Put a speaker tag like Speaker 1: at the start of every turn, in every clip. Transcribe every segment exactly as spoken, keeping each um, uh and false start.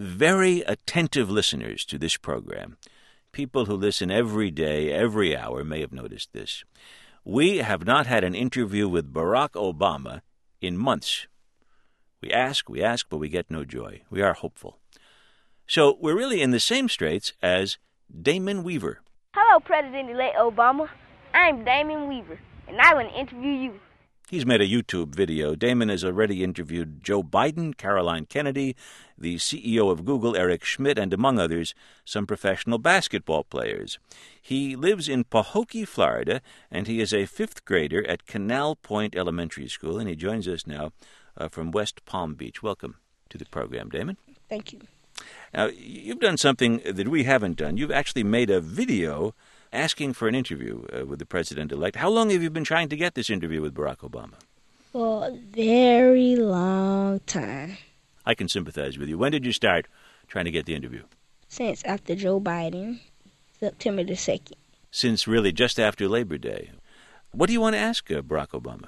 Speaker 1: very attentive listeners to this program, people who listen every day, every hour, may have noticed this. We have not had an interview with Barack Obama in months. We ask, we ask, but we get no joy. We are hopeful. So we're really in the same straits as Damon Weaver.
Speaker 2: Hello, President-elect Obama. I'm Damon Weaver, and I want to interview you.
Speaker 1: He's made a YouTube video. Damon has already interviewed Joe Biden, Caroline Kennedy, the C E O of Google, Eric Schmidt, and among others, some professional basketball players. He lives in Pahokee, Florida, and he is a fifth grader at Canal Point Elementary School, and he joins us now uh, from West Palm Beach. Welcome to the program, Damon.
Speaker 3: Thank you.
Speaker 1: Now, you've done something that we haven't done. You've actually made a video asking for an interview uh, with the president-elect. How long have you been trying to get this interview with Barack Obama?
Speaker 3: For a very long time.
Speaker 1: I can sympathize with you. When did you start trying to get the interview?
Speaker 3: Since after Joe Biden, September the second.
Speaker 1: Since really just after Labor Day. What do you want to ask uh, Barack Obama?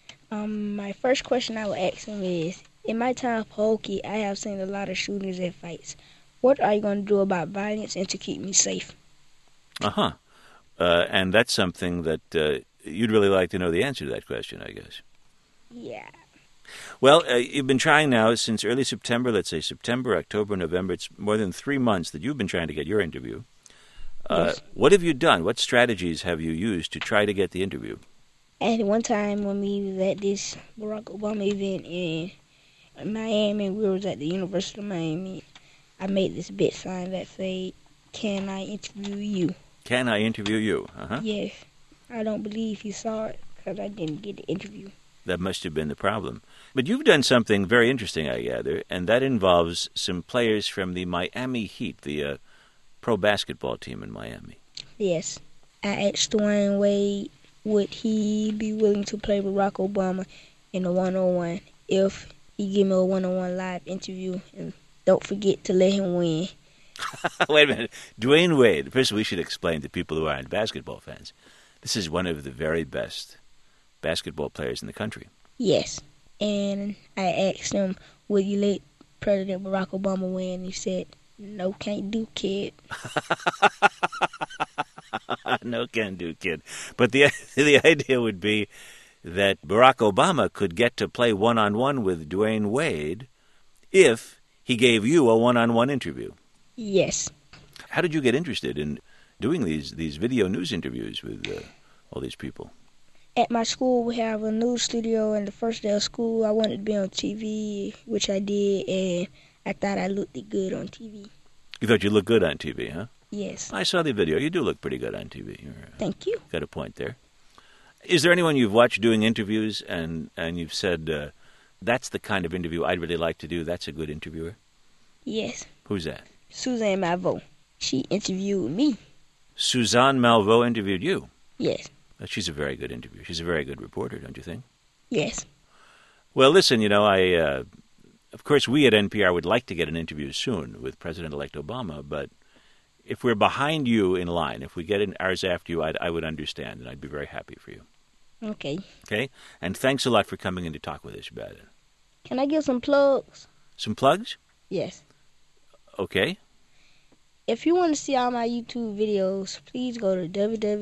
Speaker 3: Um, my first question I would ask him is, in my time of Pahokee, I have seen a lot of shootings and fights. What are you going to do about violence and to keep me safe?
Speaker 1: Uh-huh. Uh, and that's something that uh, you'd really like to know the answer to that question, I guess.
Speaker 3: Yeah.
Speaker 1: Well, uh, you've been trying now since early September, let's say September, October, November. It's more than three months that you've been trying to get your interview. Uh,
Speaker 3: Yes.
Speaker 1: What have you done? What strategies have you used to try to get the interview?
Speaker 3: And one time when we was at this Barack Obama event in Miami, we was at the University of Miami, I made this big sign that said, "Can I interview you?"
Speaker 1: Can I interview you? Uh-huh.
Speaker 3: Yes. I don't believe he saw it because I didn't get the interview.
Speaker 1: That must have been the problem. But you've done something very interesting, I gather, and that involves some players from the Miami Heat, the uh, pro basketball team in Miami.
Speaker 3: Yes. I asked Dwayne Wade, would he be willing to play Barack Obama in a one-on-one if he give me a one-on-one live interview, and don't forget to let him win.
Speaker 1: Wait a minute. Dwayne Wade. First, we should explain to people who aren't basketball fans. This is one of the very best basketball players in the country.
Speaker 3: Yes. And I asked him, would you let President Barack Obama win? He said, no, can't do, kid.
Speaker 1: No can do, kid. But the the idea would be that Barack Obama could get to play one-on-one with Dwayne Wade if he gave you a one-on-one interview.
Speaker 3: Yes.
Speaker 1: How did you get interested in doing these, these video news interviews with uh, all these people?
Speaker 3: At my school, we have a news studio, and the first day of school, I wanted to be on T V, which I did, and I thought I looked good on T V.
Speaker 1: You thought you looked good on T V, huh?
Speaker 3: Yes.
Speaker 1: I saw the video. You do look pretty good on T V. You're, uh,
Speaker 3: Thank you.
Speaker 1: got a point there. Is there anyone you've watched doing interviews and, and you've said, uh, that's the kind of interview I'd really like to do, that's a good interviewer?
Speaker 3: Yes.
Speaker 1: Who's that?
Speaker 3: Suzanne Malveaux. She interviewed me.
Speaker 1: Suzanne Malveaux interviewed you?
Speaker 3: Yes.
Speaker 1: Uh, She's a very good interviewer. She's a very good reporter, don't you think?
Speaker 3: Yes.
Speaker 1: Well, listen, you know, I, uh, of course, we at N P R would like to get an interview soon with President-elect Obama, but if we're behind you in line, if we get in ours after you, I'd, I would understand, and I'd be very happy for you.
Speaker 3: Okay.
Speaker 1: Okay? And thanks a lot for coming in to talk with us about it.
Speaker 3: Can I give some plugs?
Speaker 1: Some plugs?
Speaker 3: Yes.
Speaker 1: Okay.
Speaker 3: If you want to see all my YouTube videos, please go to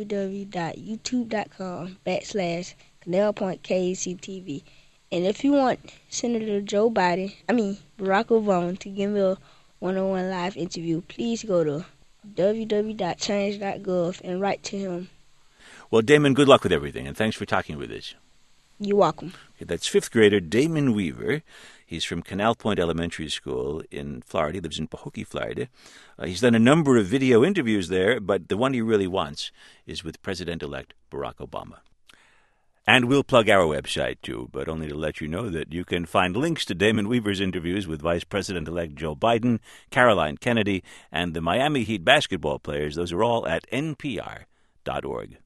Speaker 3: www.youtube.com backslash Canal Point K C T V. And if you want Senator Joe Biden, I mean Barack Obama, to give me a one-on-one live interview, please go to w w w dot change dot gov and write to him.
Speaker 1: Well, Damon, good luck with everything, and thanks for talking with us.
Speaker 3: You're welcome.
Speaker 1: Okay, that's fifth grader Damon Weaver. He's from Canal Point Elementary School in Florida. He lives in Pahokee, Florida. Uh, he's done a number of video interviews there, but the one he really wants is with President-elect Barack Obama. And we'll plug our website, too, but only to let you know that you can find links to Damon Weaver's interviews with Vice President-elect Joe Biden, Caroline Kennedy, and the Miami Heat basketball players. Those are all at N P R dot org.